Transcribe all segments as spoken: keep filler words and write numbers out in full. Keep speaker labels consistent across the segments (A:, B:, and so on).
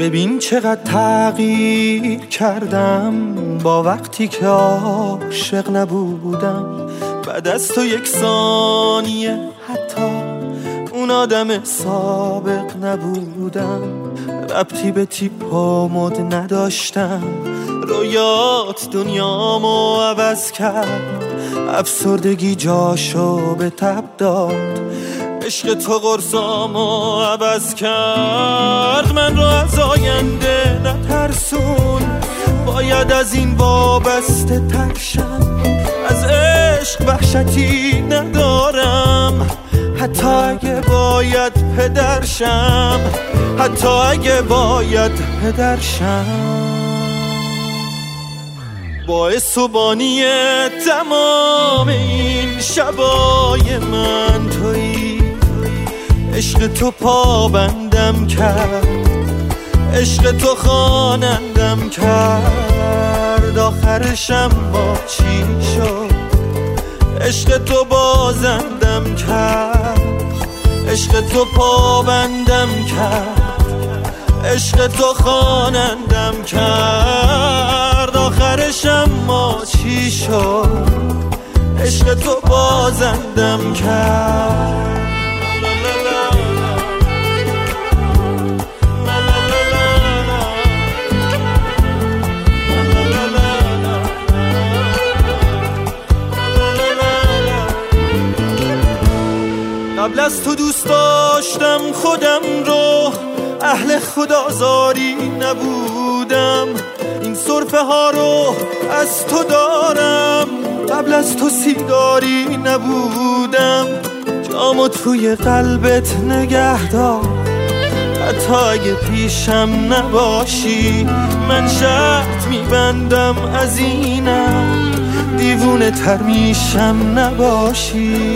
A: ببین چقدر تغییر کردم با وقتی که عاشق نبودم. بعد از تو یک ثانیه حتی اون آدم سابق نبودم. ربطی به تیپ و مد نداشتم، رویات دنیامو عوض کرد. افسردگی جاشو به تب داد، عشق تو قرصامو عوض کرد. من رو از آینده نترسون، باید از این وابسته تر شم. از عشق وحشتی ندارم، حتی اگه باید پدر شم، حتی اگه باید پدر شم. باعث و بانی تمام این شبای من تویی. عشق تو پابندم کرد، عشق تو خوانندم کرد. آخرشم با چی شد؟ عشق تو بازندم کرد، عشق تو پابندم کرد، عشق تو خوانندم کرد. آخرشم ما چی شد؟ عشق تو بازندم کرد. قبل از تو دوست داشتم خودم رو، اهل خدازاری نبودم. این سرفه ها رو از تو دارم، قبل از تو سیگاری نبودم. جامو توی قلبت نگه دار، حتی اگه پیشم نباشی. من شرط میبندم از اینم، دیوونه تر میشم نباشی.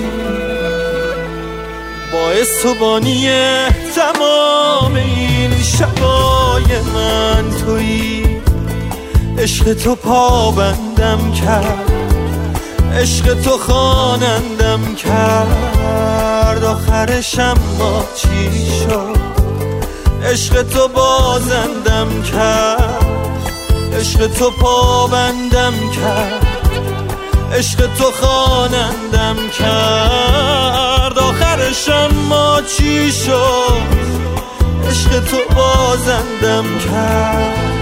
A: باعث و بانی تمام این شبای من تویی. عشق تو پابندم کرد، عشق تو خوانندم کرد. آخرشم با چی شد؟ عشق تو بازندم کرد، عشق تو پابندم کرد، عشق تو خوانندم کرد. آخرشم ما چی شد؟ عشق تو بازندم کرد.